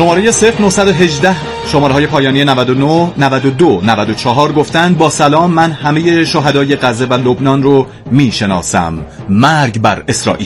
شماره 0918 شماره های پایانی 99 92 94 گفتند با سلام، من همه شهدای غزه و لبنان رو میشناسم. مرگ بر اسرائیل.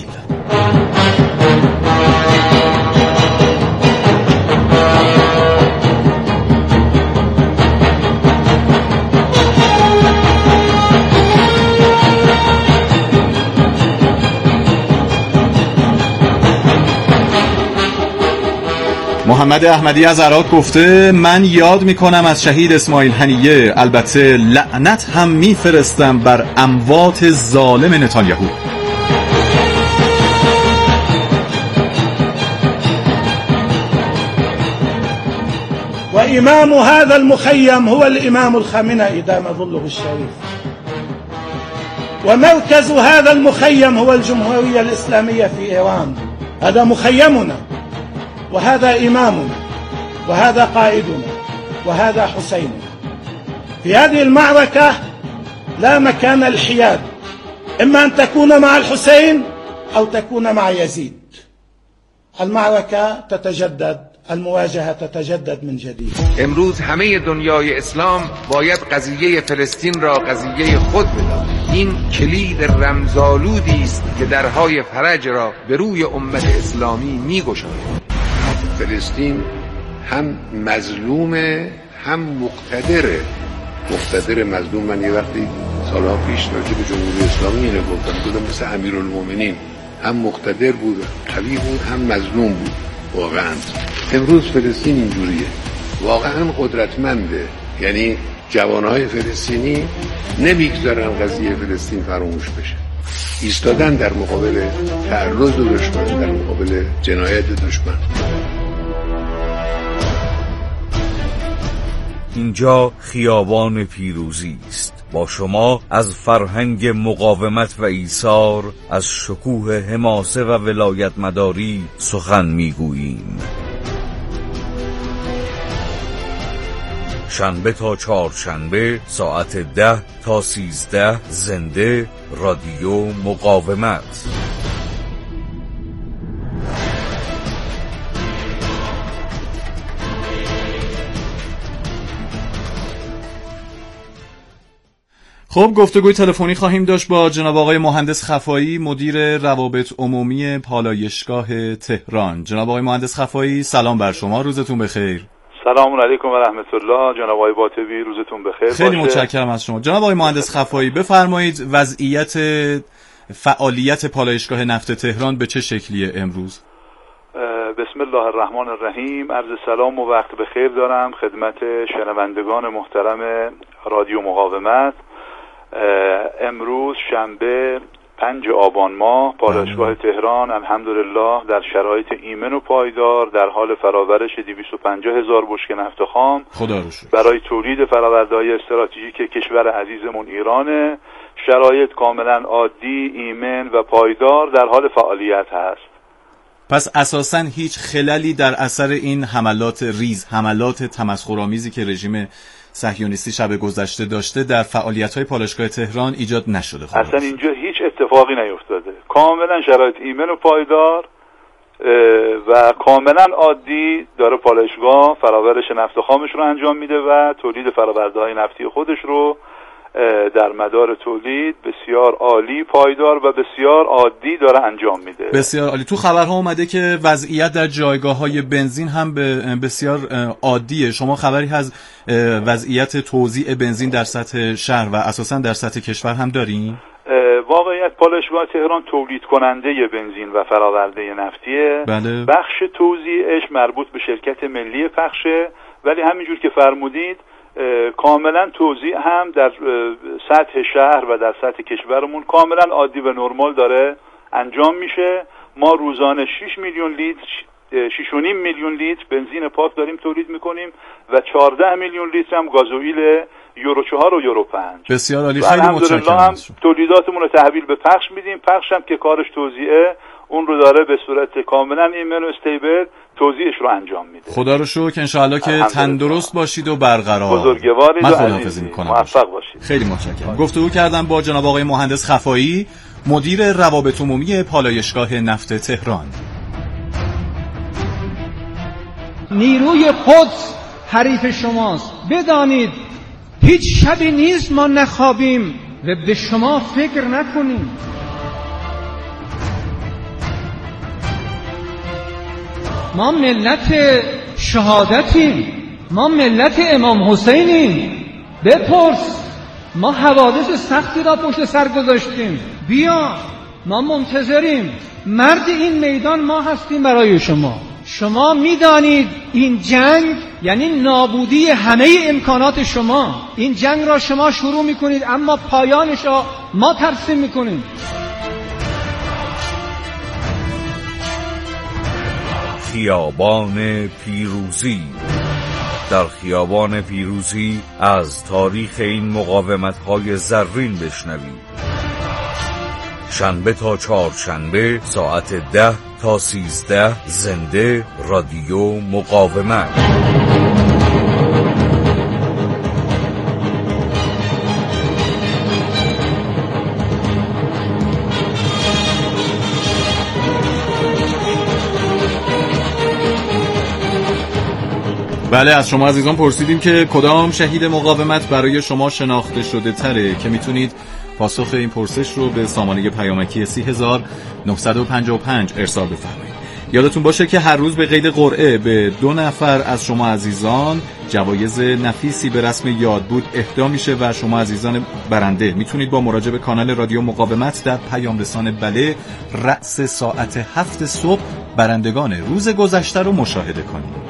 محمد احمدی از عراق گفته من یاد میکنم از شهید اسماعیل هنیه، البته لعنت هم میفرستم بر اموات ظالم نتانیاهو. وإمام هذا المخيم هو الإمام الخامنئي دام ظله الشريف، ومركز هذا المخيم هو الجمهورية الإسلامية في إيران. هذا مخيمنا، وهذا إمامنا، وهذا قائدنا، وهذا حسيننا. في هذه المعركة لا مكان الحياد، إما أن تكون مع الحسين أو تكون مع يزيد. المعركة تتجدد، المواجهة تتجدد من جديد. امروز همه دنیای اسلام باید قضیه فلسطین را قضیه خود بداند. این کلید رمزآلودی است که درهای فرج را به روی امت اسلامی می‌گشاید. فلسطین هم مظلومه هم مقتدره. مقتدر مظلوم، من یه وقتی سالها پیش راجع به جمهوری اسلامی اینو گفتم مثل امیرالمومنین، هم مقتدر بود، قوی بود، هم مظلوم بود. واقعا امروز فلسطین اینجوریه، واقعا قدرتمنده. یعنی جوانهای فلسطینی نمیگذارن قضیه فلسطین فراموش بشه، ایستادن در مقابل تعرض دشمن، در مقابل جنایت دشمن. اینجا خیابان پیروزی است. با شما از فرهنگ مقاومت و ایثار، از شکوه حماسه و ولایت مداری سخن میگوییم. شنبه تا چهارشنبه ساعت 10 تا 13 زنده رادیو مقاومت. خب گفتگوی تلفنی خواهیم داشت با جناب آقای مهندس خفایی، مدیر روابط عمومی پالایشگاه تهران. جناب آقای مهندس خفایی سلام بر شما، روزتون بخیر. سلام علیکم و رحمت الله. جناب آقای باطبی روزتون بخیر. خیلی متشکرم از شما. جناب آقای مهندس خفایی بفرمایید وضعیت فعالیت پالایشگاه نفت تهران به چه شکلیه امروز؟ بسم الله الرحمن الرحیم. عرض سلام و وقت بخیر دارم خدمت شنوندگان محترم رادیو مقاومت. امروز شنبه 5 آبان ماه پالایشگاه تهران الحمدلله در شرایط ایمن و پایدار در حال فراورش 250,000 بشکه نفت خام برای تولید فرآورده‌های استراتژیک کشور عزیزمون ایرانه. شرایط کاملا عادی، ایمن و پایدار در حال فعالیت هست. پس اساساً هیچ خللی در اثر این حملات ریز، حملات تمسخرآمیزی که رژیم صهیونیستی شب گذشته داشته در فعالیت‌های پالایشگاه تهران ایجاد نشده. اصلا اینجا هیچ اتفاقی نیفتاده، کاملا شرایط ایمن و پایدار و کاملا عادی داره پالایشگاه فراورش نفت خامش رو انجام میده و تولید فرآورده‌های نفتی خودش رو در مدار تولید بسیار عالی، پایدار و بسیار عادی داره انجام میده. بسیار عالی. تو خبرها اومده که وضعیت در جایگاه‌های بنزین هم بسیار عادیه. شما خبری از وضعیت توزیع بنزین در سطح شهر و اساساً در سطح کشور هم دارین؟ واقعیت پالایشگاه تهران تولید کننده بنزین و فرآورده نفتیه. بله. بخش توزیعش مربوط به شرکت ملی پخشه، ولی همینجور که فرمودید کاملا توزیع هم در سطح شهر و در سطح کشورمون کاملا عادی و نرمال داره انجام میشه. ما روزانه 6 میلیون لیتر 6.5 میلیون لیتر بنزین پاک داریم تولید میکنیم و 14 میلیون لیتر هم گازوئیل یورو 4 و یورو 5. بسیار عالی، خیلی متشکرم. هم تولیداتمون رو تحویل به پخش میدیم. پخش هم که کارش توزیعه، اون رو داره به صورت کاملا ایمن و استیبل توزیعش رو انجام میده. خدا رو شکر. انشاءالله که تندرست باشید و برقرار. بزرگوارید و عزیزی. موفق باشید. خیلی متشکرم. گفتگو کردم با جناب آقای مهندس خفایی، مدیر روابط عمومی پالایشگاه نفت تهران. نیروی قدس حریف شماست. بدانید هیچ شبی نیست ما نخوابیم و به شما فکر نکنیم. ما ملت شهادتیم، ما ملت امام حسینیم. بپرس، ما حوادث سختی را پشت سر گذاشتیم. بیا، ما منتظریم. مرد این میدان ما هستیم برای شما. شما میدانید این جنگ یعنی نابودی همه امکانات شما. این جنگ را شما شروع میکنید اما پایانش را ما ترسیم میکنیم. خیابان پیروزی. در خیابان پیروزی از تاریخ این مقاومت‌های زرین بشنوید. شنبه تا چهارشنبه ساعت 10 تا 13 زنده رادیو مقاومت. بله، از شما عزیزان پرسیدیم که کدام شهید مقاومت برای شما شناخته شده تره که میتونید پاسخ این پرسش رو به سامانه پیامکی 30955 ارسال بفرمایید. یادتون باشه که هر روز به قید قرعه به 2 نفر از شما عزیزان جوایز نفیسی به رسم یادبود اهدا میشه و شما عزیزان برنده میتونید با مراجعه به کانال رادیو مقاومت در پیام رسان بله رأس ساعت 7 صبح برندگان روز گذشته رو مشاهده کنید.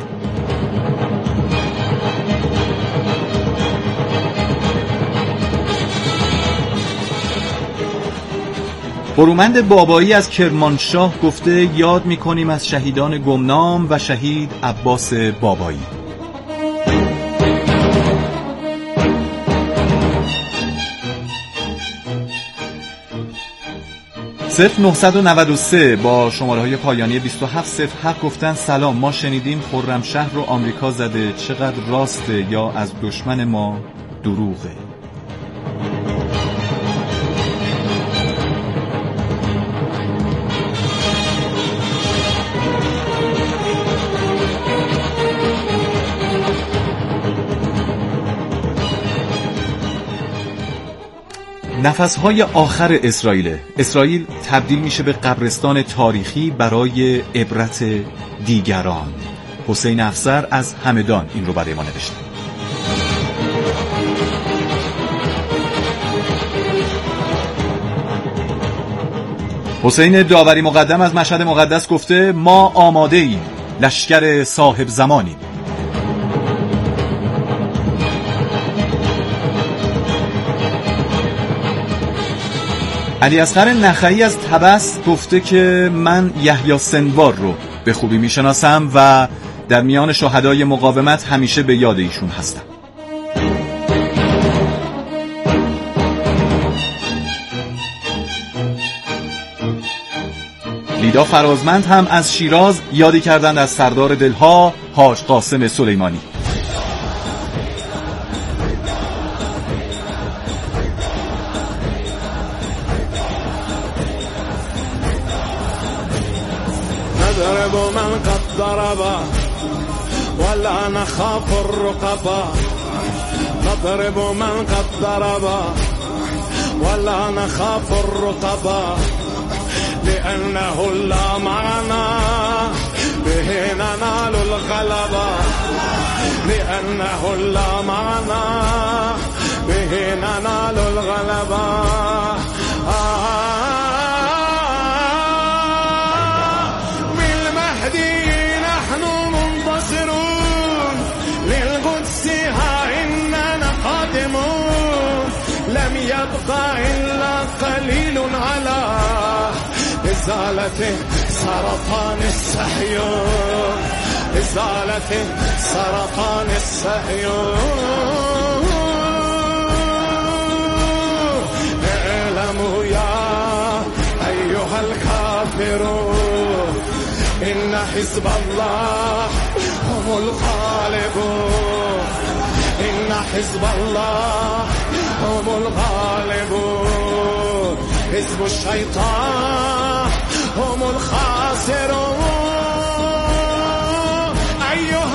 برومند بابایی از کرمانشاه گفته یاد می‌کنیم از شهیدان گمنام و شهید عباس بابایی. صرف 993 با شماره‌های پایانی 2707 گفتن سلام، ما شنیدیم خرمشهر رو آمریکا زده، چقدر راسته یا از دشمن ما دروغه؟ نفسهای آخر اسرائیل تبدیل میشه به قبرستان تاریخی برای عبرت دیگران. حسین افسر از همدان این رو برای ما نوشته. حسین داوری مقدم از مشهد مقدس گفته ما آماده ایم، لشکر صاحب زمانیم. علی اصغر نخعی از طبس گفته که من یحیی سنوار رو به خوبی میشناسم و در میان شهدای مقاومت همیشه به یاد ایشون هستم. لیدا فرازمند هم از شیراز یادی کردند از سردار دلها حاج قاسم سلیمانی. نضرب من قد ضرب ولا نخاف الرقبا، نضرب من قد ضرب ولا نخاف الرقبا، لأنه لا معنا به ننال الغلبة، لأنه لا معنا به ننال الغلبة. بالمهدي نحن منتصرون، للقدس ها إننا قادمون، لم يبقى إلا قليل على إزالة سرطان الصهيون، إزالة سرطان الصهيون. اعلموا يا أيها الكافرون إن حزب الله هم الغالبون، إن حزب الله هم الغالبون، حزب الشيطان هم الخاسرون. أيها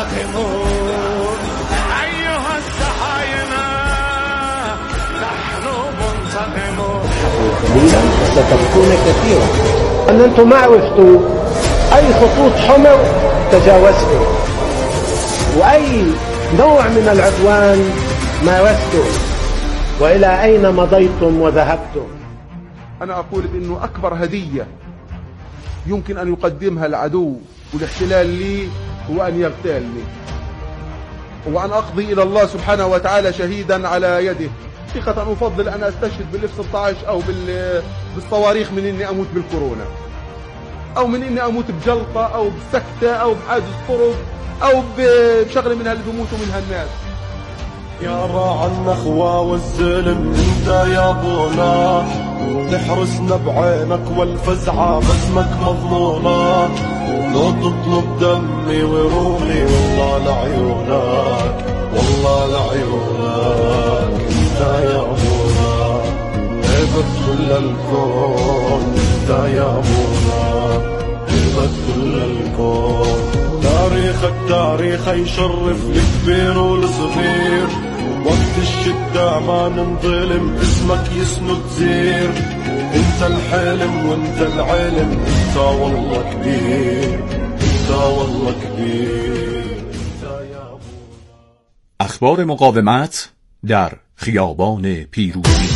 منتقمون أيها السحاينة نحن منتقمون. ستبكون كثيرا أن أنتم ما عرفتوا أي خطوط حمر تجاوزتم وأي نوع من العدوان مارستم وإلى أين مضيتم وذهبتم. أنا أقول بأنه أكبر هدية يمكن أن يقدمها العدو والاحتلال لي هو أن يغتالني وأن أقضي إلى الله سبحانه وتعالى شهيدا على يده. حقيقة أفضل أن أستشهد بالاف 16 أو بالصواريخ من إني أموت بالكورونا أو من إني أموت بجلطة أو بسكتة أو بحادث طرق أو بشغلة من اللي بيموتوا منها الناس. يا راعى النخوة والزلم انت يا ابونا تحرسنا بعينك والفزعة باسمك مضمونة لو تطلب دمي وروحي والله لعيونك والله لعيونك انت يا ابونا هيبة كل الكون انت يا ابونا هيبة كل الكون. تاريخك تاريخ يشرف الكبير والصغير وقت الشدة ما ننظلم اسمك يسند زير. انت الحلم وانت العلم انت والله كبير انت والله كبير انت يا ابونا. اخبار مقاومت در خیابان پیروزی.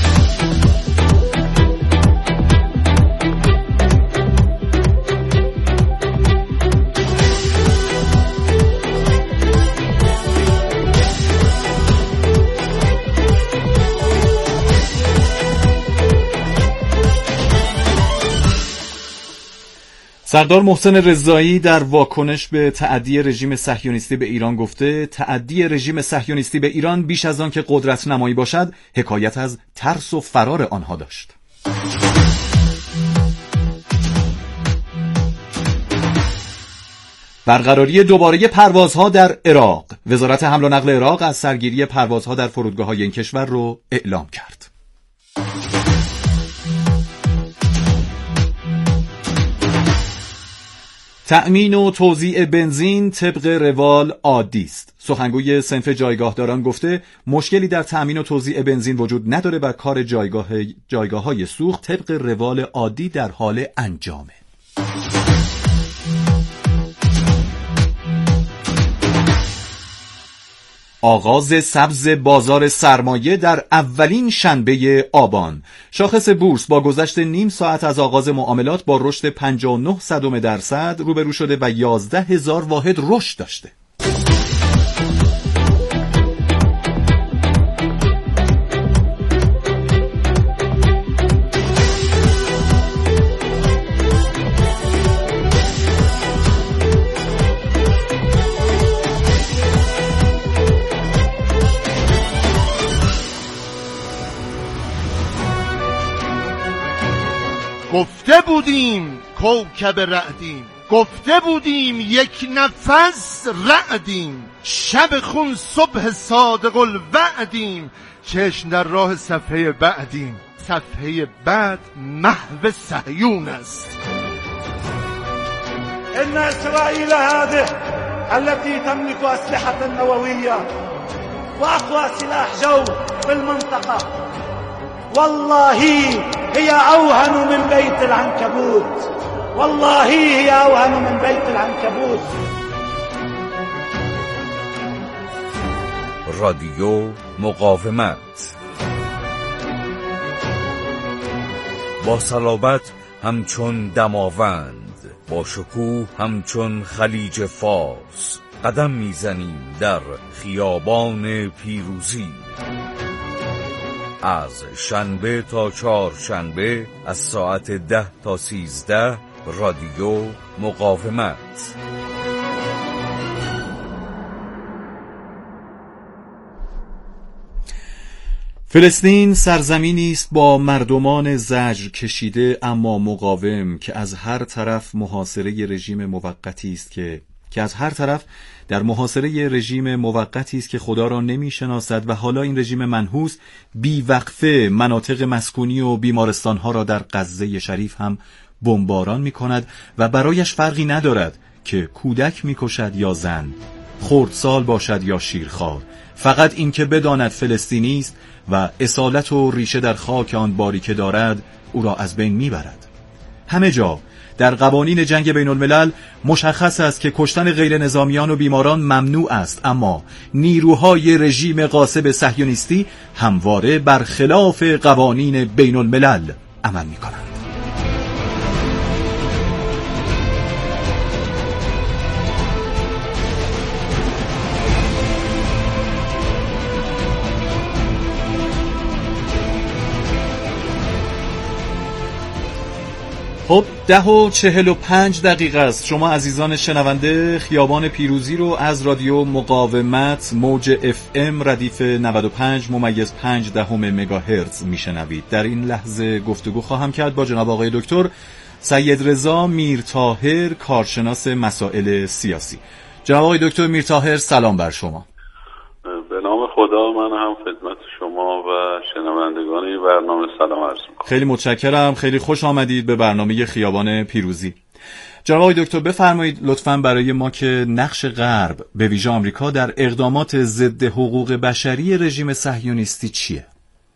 سردار محسن رضایی در واکنش به تعدی رژیم صهیونیستی به ایران گفته تعدی رژیم صهیونیستی به ایران بیش از آن که قدرت نمایی باشد حکایت از ترس و فرار آنها داشت. برقراری دوباره پروازها در عراق. وزارت حمل و نقل عراق از سرگیری پروازها در فرودگاه‌های این کشور رو اعلام کرد. تأمین و توزیع بنزین طبق روال عادی است. سخنگوی صنف جایگاهداران گفته مشکلی در تأمین و توزیع بنزین وجود نداره و کار جایگاه‌های سوخت طبق روال عادی در حال انجامه. آغاز سبز بازار سرمایه در اولین شنبه آبان. شاخص بورس با گذشت نیم ساعت از آغاز معاملات با رشد 59% روبرو شده و 11,000 واحد رشد داشته. گفته بودیم کوکب رعدیم، گفته بودیم یک نفس رعدیم، شب خون صبح صادق الوعدیم، چشم در راه صفحه بعدیم، صفحه بعد محو صهیون است. إن إسرائيل هذه التي تملك أسلحة نووية وأقوى سلاح جو في المنطقة والله هي أوهن من بيت العنكبوت، والله هي أوهن من بيت العنكبوت. رادیو مقاومت با صلابت همچون دماوند، با شکوه همچون خلیج فارس قدم میزنیم در خیابان پیروزی. از شنبه تا چهارشنبه از ساعت 10 تا 13 رادیو مقاومت. فلسطین سرزمینی است با مردمان زجر کشیده اما مقاوم که از هر طرف محاصره رژیم موقتی است که از هر طرف در محاصره رژیم موقتی است که خدا را نمی‌شناسد و حالا این رژیم منحوس بی‌وقفه مناطق مسکونی و بیمارستان‌ها را در غزه شریف هم بمباران می‌کند و برایش فرقی ندارد که کودک می‌کشد یا زن، خردسال باشد یا شیرخوار، فقط این که بداند فلسطینی است و اصالت و ریشه در خاک آن باری که دارد او را از بین میبرد. همه جا در قوانین جنگ بین الملل مشخص است که کشتن غیر نظامیان و بیماران ممنوع است، اما نیروهای رژیم غاصب صهیونیستی همواره برخلاف قوانین بین الملل عمل می کنند. خب 10:45 است. شما عزیزان شنونده خیابان پیروزی رو از رادیو مقاومت موج FM ردیف 95.5 مگاهرتز میشنوید. در این لحظه گفتگو خواهم کرد با جناب آقای دکتر سید رضا میرطاهر، کارشناس مسائل سیاسی. جناب آقای دکتر میرطاهر سلام بر شما. به نام خدا من هم خدمت شما و شنوندگان این برنامه سلام عرض می‌کنم. خیلی متشکرم، خیلی خوش آمدید به برنامه خیابان پیروزی. جناب آقای دکتر بفرمایید لطفاً برای ما که نقش غرب به ویژه آمریکا در اقدامات ضد حقوق بشری رژیم صهیونیستی چیه؟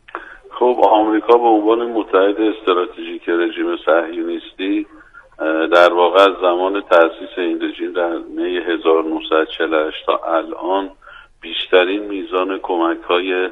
خب آمریکا به عنوان متحد استراتژیک رژیم صهیونیستی در واقع از زمان تأسیس این رژیم در می 1948 تا الان بیشترین میزان کمک‌های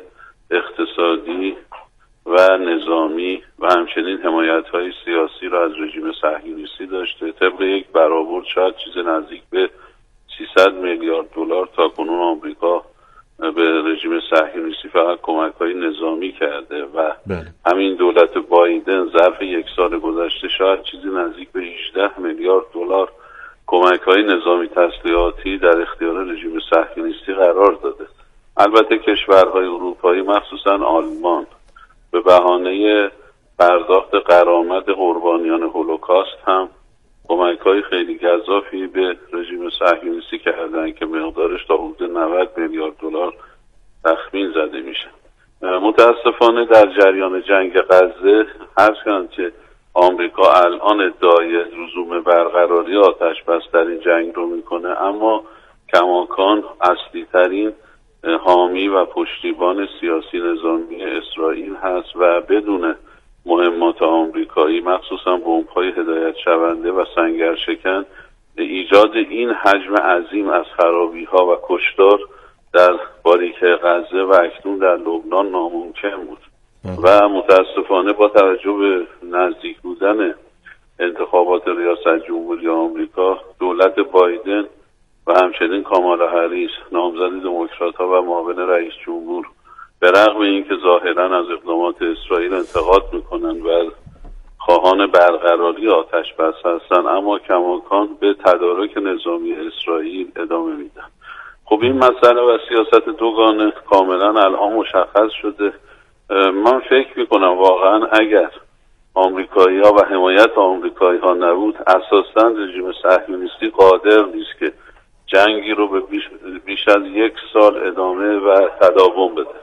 اقتصادی و نظامی و همچنین حمایت‌های سیاسی را از رژیم صهیونیستی داشته. طبق یک برآورد شاید چیز نزدیک به 300 میلیارد دلار تا کنون آمریکا به رژیم صهیونیستی فقط کمک‌های نظامی کرده و همین دولت بایدن ظرف یک سال گذشته شاید چیزی نزدیک به 18 میلیارد دلار کمک‌های نظامی تسلیحاتی در اختیار رژیم صهیونیستی قرار داده. البته کشورهای اروپایی مخصوصا آلمان به بهانه پرداخت غرامت قربانیان هولوکاست هم کمک‌های خیلی گزافی به رژیم صهیونیستی کردند که مقدارش تا حدود 90 میلیارد دلار تخمین زده میشه. متاسفانه در جریان جنگ غزه هرچند که آمریکا الان ادعای لزوم برقراری آتش بس در این جنگ رو میکنه، اما کماکان اصلی ترین حامی و پشتیبان سیاسی نظامی اسرائیل هست و بدون مهمات آمریکایی مخصوصا بمب‌های هدایت شونده و سنگرشکن ایجاد این حجم عظیم از خرابی‌ها و کشتار در باریکه غزه و اکنون در لبنان ناممکن بود و متاسفانه با توجه به نزدیک بودن انتخابات ریاست جمهوری آمریکا دولت بایدن و همچنین کامالا هریس نامزد دموکرات‌ها و معاون رئیس جمهور به رغم اینکه ظاهراً از اقدامات اسرائیل انتقاد میکنن و خواهان برقراری آتش بس هستن، اما کماکان به تدارک نظامی اسرائیل ادامه میدن. خب این مسئله و سیاست دوگانه کاملا الان مشخص شده. من فکر میکنم واقعا اگر آمریکایی ها و حمایت آمریکایی ها نبود اساساً رژیم صهیونیستی قادر نیست که جنگی رو به بیش از 1 سال ادامه و تداوم بده.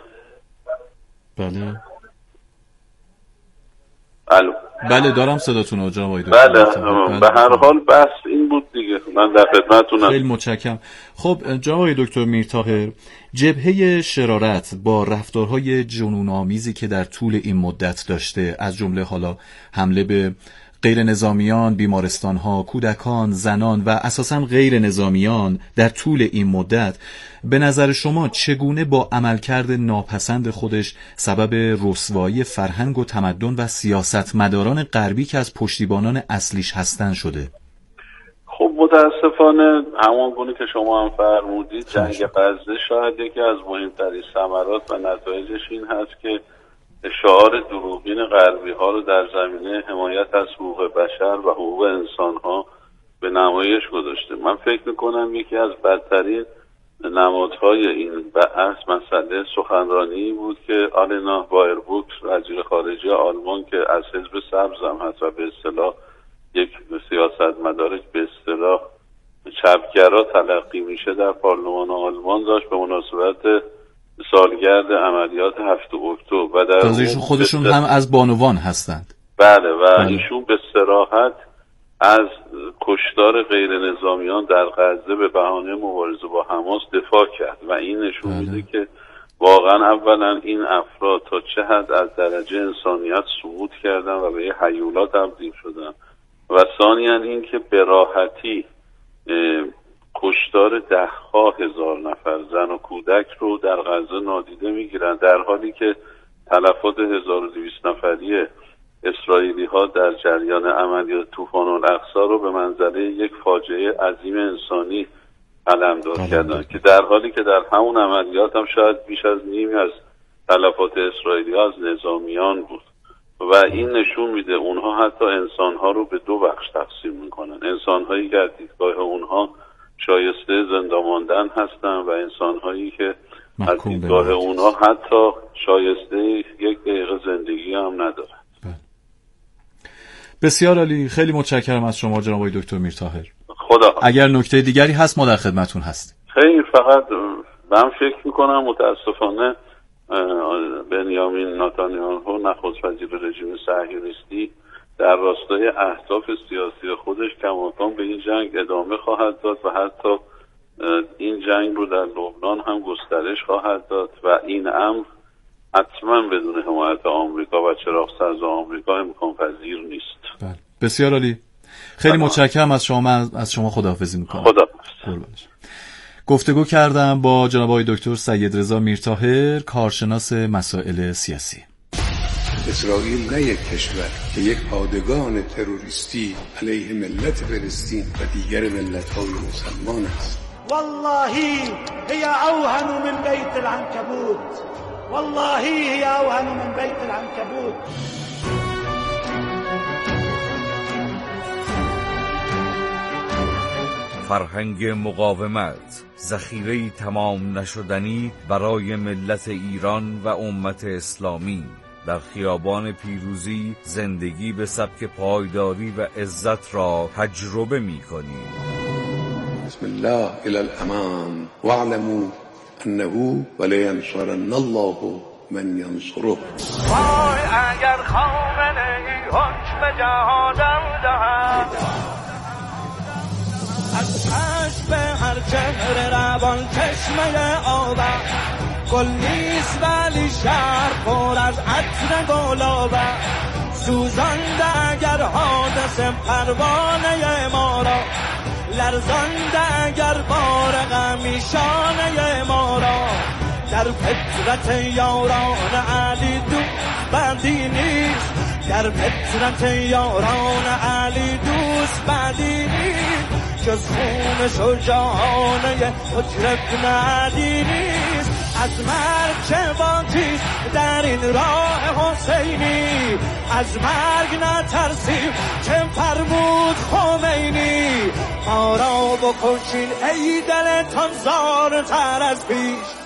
بله بله دارم صداتون رو جناب آقای دکتر. بله به هر حال بس این بود دیگه، من در خدمتتونم. خیلی متشکرم. خب جناب آقای دکتر میرطاهر، جبهه شرارت با رفتارهای جنون‌آمیزی که در طول این مدت داشته، از جمله حالا حمله به غیر نظامیان، بیمارستان‌ها، کودکان، زنان و اساساً غیر نظامیان در طول این مدت، به نظر شما چگونه با عملکرد ناپسند خودش سبب رسوایی فرهنگ و تمدن و سیاستمداران غربی که از پشتیبانان اصلیش هستن شده؟ خب متاسفانه همونگونه که شما هم فرمودید جنگ غزه شاید یکی از مهمترین ثمرات و نتایجش این هست که شعار دروغین غربی ها رو در زمینه حمایت از حقوق بشر و حقوق انسان ها به نمایش گذاشته. من فکر میکنم یکی از بدترین نمادهای این بحث مسئله سخنرانی بود که آلنا بایربوکس وزیر خارجه آلمان که از حزب سبز هم هست و به اصطلاح یک سیاستمدار به اصطلاح چپگرا تلقی میشه در پارلمان آلمان داشت به مناسبت سالگرد عملیات 7 اکتبر و در خودشون هم از بانوان هستند. بله و ایشون به صراحت از کشتار غیر نظامیان در غزه به بهانه مبارزه با حماس دفاع کرد و این نشون میده که واقعا اولا این افراد تا چه حد از درجه انسانیت سقوط کردن و به هیولا تبدیل شدن و ثانیا این که به راحتی کشتار ده‌ها هزار نفر زن و کودک رو در غزه نادیده میگیرن، در حالی که تلفات 1200 نفری اسرائیلی ها در جریان عملیات طوفان الاقصی رو به منزله یک فاجعه عظیم انسانی علمداد کردن که در حالی که در همون عملیات هم شاید بیش از نیمی از تلفات اسرائیلی ها از نظامیان بود و این نشون میده اونها حتی انسانها رو به دو بخش تقسیم میکنن، انسانهایی که از دیدگاه اونها شایسته زنده ماندن هستن و انسانهایی که از دیدگاه اونها حتی شایسته یک دقیقه زندگی هم ندارن. بسیار عالی، خیلی متشکرم از شما جناب آقای دکتر میرطاهر. خدا اگر نکته دیگری هست ما در خدمتون هستیم. خیلی فقط من فکر میکنم متاسفانه بنیامین نتانیاهو نخست وزیر رژیم صهیونیستی در راستای اهداف سیاسی خودش کماکان به این جنگ ادامه خواهد داد و حتی این جنگ رو در لبنان هم گسترش خواهد داد و این امر حتما بدون حمایت آمریکا و چراغ‌سبز آمریکا امکان پذیر نیست. بله. بسیار عالی. خیلی متشکرم از شما. من از شما خداحافظی میکنم. خداحافظ. گفتگو کردم با جناب آقای دکتر سیدرضا میرطاهر، کارشناس مسائل سیاسی. اسرائیل نه یک کشور که یک پادگان تروریستی علیه ملت فلسطین و دیگر ملت‌های مسلمان است. والله هي اوهن من بیت العنکبوت، والله هي اوهن من بیت العنکبوت. فرهنگ مقاومت، ذخیره‌ای تمام نشدنی برای ملت ایران و امت اسلامی. در خیابان پیروزی زندگی به سبک پایداری و عزت را تجربه می‌کنیم. بسم الله الى الامام واعلموا انه ولینصرن الله من ینصره. وای اگر خامنه‌ای حکم جهادم دهد، از چشم هر چهره روان چشمه آبم، گل نیست ولی شهر پر از عطر گلابم، سوزانده اگر حادثه پروانه ما را، لرزانده اگر بار غمی شانه ما را، در فطرت یاران علی دوست بدی نیست، در فطرت یاران علی دوست بدی نیست، جز خون شجاعانه مجرب ندی نیست. از مرگ چه باکی در این راه حسینی، از مرگ نترسیم چه فرمود خمینی، ما را بکشین ای دلتان زارتر از پیش.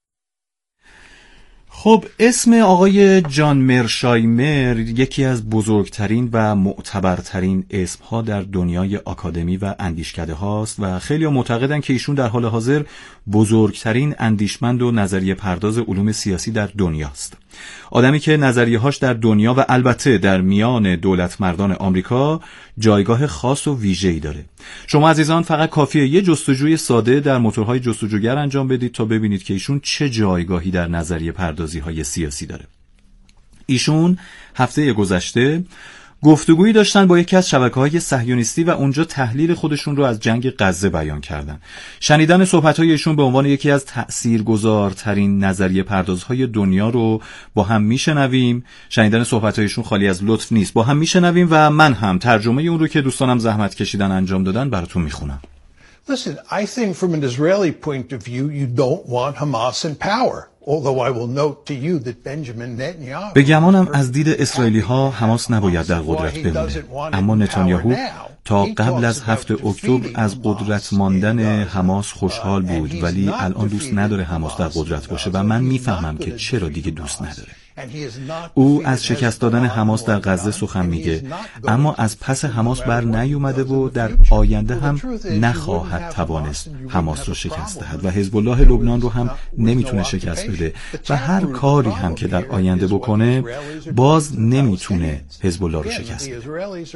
خب اسم آقای جان مرشایمر یکی از بزرگترین و معتبرترین اسمها در دنیای آکادمی و اندیشکده هاست و خیلی معتقدن که ایشون در حال حاضر بزرگترین اندیشمند و نظریه پرداز علوم سیاسی در دنیاست. آدمی که نظریه‌هاش در دنیا و البته در میان دولت مردان آمریکا جایگاه خاص و ویژه‌ای داره. شما عزیزان فقط کافیه یه جستجوی ساده در موتورهای جستجوگر انجام بدید تا ببینید که ایشون چه جایگاهی در نظریه پردازی‌های سیاسی داره. ایشون هفته گذشته گفتگویی داشتن با یکی از شبکه‌های صهیونیستی و اونجا تحلیل خودشون رو از جنگ غزه بیان کردن. شنیدن صحبت‌های ایشون به عنوان یکی از تأثیرگذارترین نظریه پردازهای دنیا رو با هم میشنویم. شنیدن صحبت‌های ایشون خالی از لطف نیست. با هم میشنویم و من هم ترجمه اون رو که دوستانم زحمت کشیدن انجام دادن براتون میخونم. Listen, I think from an Israeli point of view, you don't want Hamas in power. Although I will note to you that Benjamin Netanyahu. به گمانم از دید اسرائیلی ها حماس نباید در قدرت بمونه، اما نتانیاهو تا قبل از 7 اکتبر از قدرت ماندن حماس خوشحال بود، ولی الان دوست نداره حماس در قدرت باشه و من میفهمم که چرا دیگه دوست نداره. او از شکست دادن حماس در غزه سخن میگه، اما از پس حماس بر نیومده و در آینده هم نخواهد توانست حماس رو شکست دهد و حزب الله لبنان رو هم نمیتونه شکست بده و هر کاری هم که در آینده بکنه باز نمیتونه حزب الله رو شکست بده.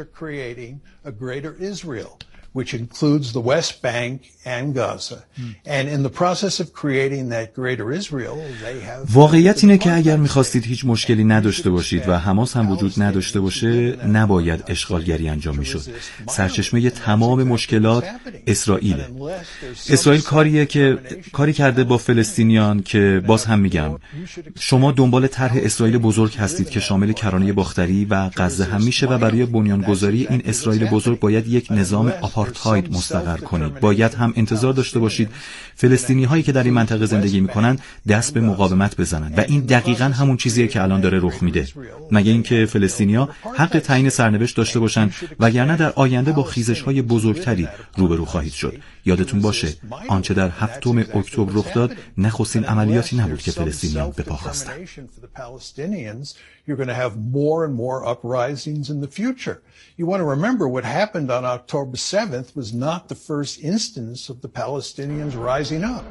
which includes the West Bank and Gaza. And in the process of creating that greater Israel, they have... واقعیت اینه که اگر می‌خواستید هیچ مشکلی نداشته باشید و حماس هم وجود نداشته باشه، نباید اشغالگری انجام می‌شد. سرچشمه تمام مشکلات اسرائیله. اسرائیل کاری کرده با فلسطینیان که باز هم میگم، شما دنبال طرح اسرائیل بزرگ هستید که شامل کرانه باختری و غزه هم میشه و برای بنیانگذاری این اسرائیل بزرگ باید یک نظام آپارتاید مستقر کنید. باید هم انتظار داشته باشید فلسطینی هایی که در این منطقه زندگی میکنن دست به مقاومت بزنن و این دقیقاً همون چیزیه که الان داره رخ میده. مگه اینکه فلسطینیا حق تعیین سرنوشت داشته باشن وگرنه در آینده با خیزش های بزرگتری روبرو خواهید شد. یادتون باشه آنچه در 7 اکتبر رخ داد نخستین عملیاتی نبود که فلسطینیان به پا خواستن. You're going to have more and more uprisings in the future. You want to remember what happened on October 7th was not the first instance of the Palestinians rising up.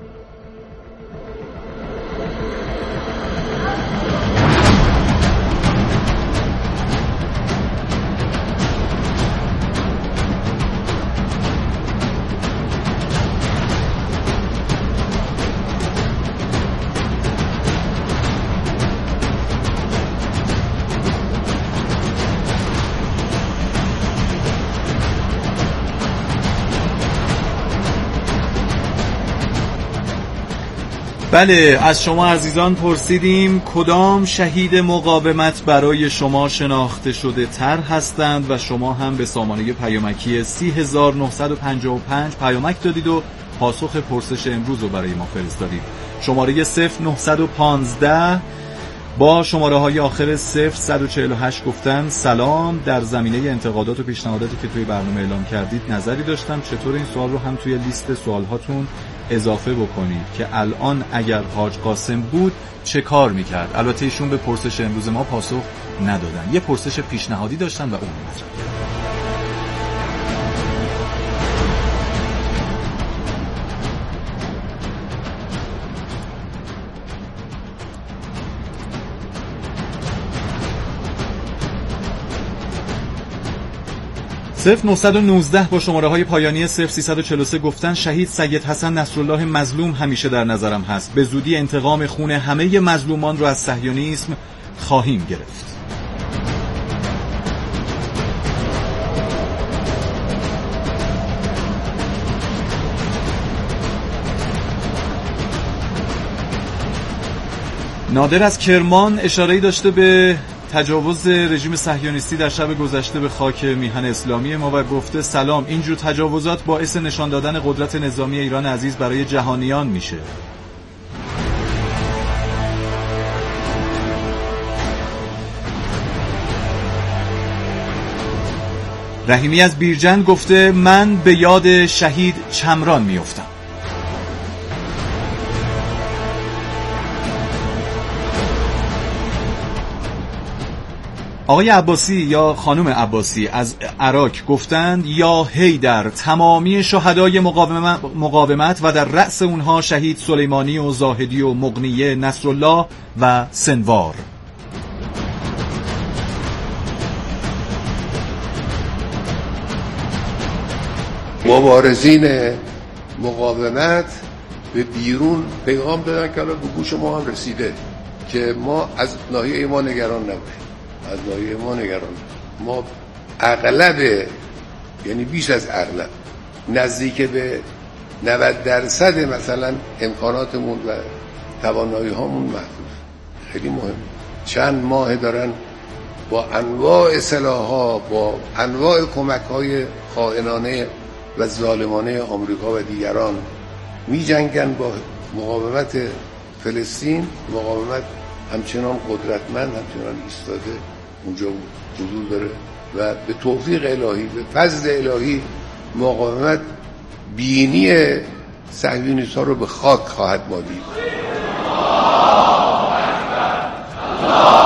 بله، از شما عزیزان پرسیدیم کدام شهید مقاومت برای شما شناخته شده تر هستند و شما هم به سامانه پیامکی 30955 پیامک دادید و پاسخ پرسش امروز رو برای ما فرستادید. شماره 0915 با شماره های آخر 0148 گفتن سلام، در زمینه انتقادات و پیشنهاداتی که توی برنامه اعلام کردید نظری داشتم، چطور این سوال رو هم توی لیست سوال هاتون اضافه بکنید که الان اگر حاج قاسم بود چه کار میکرد. البته ایشون به پرسش امروز ما پاسخ ندادن، یه پرسش پیشنهادی داشتن و اون مطرح کردن. صرف 919 با شماره های پایانی 0343 گفتن شهید سید حسن نصرالله مظلوم همیشه در نظرم هست. به زودی انتقام خون همه مظلومان رو از صهیونیسم خواهیم گرفت. نادر از کرمان اشاره‌ای داشته به تجاوز رژیم صهیونیستی در شب گذشته به خاک میهن اسلامی ما و گفته سلام، اینجور تجاوزات باعث نشان دادن قدرت نظامی ایران عزیز برای جهانیان میشه. رحیمی از بیرجند گفته من به یاد شهید چمران میافتم. آقای عباسی یا خانم عباسی از عراق گفتند یا حیدر، تمامی شهدای مقاومت و در رأس اونها شهید سلیمانی و زاهدی و مغنیه، نصرالله و سنوار. مبارزین مقاومت به بیرون پیغام دادن که الان به گوش ما هم رسیده که ما از ناحیه ما نگران نباشیم. از ناحیه ما نگران، ما اغلب، یعنی بیش از اغلب، نزدیک به 90% مثلا امکاناتمون و توانایی هامون محدود. خیلی مهم. چند ماه دارن با انواع سلاح‌ها، با انواع کمک‌های خائنانه و ظالمانه آمریکا و دیگران می جنگن با مقاومت فلسطین. مقاومت همچنان قدرتمند، همچنان ایستاده اونجا حضور داره و به توفیق الهی، به فضل الهی، مقاومت بینی صهیونیست‌ها رو به خاک خواهد مالید. الله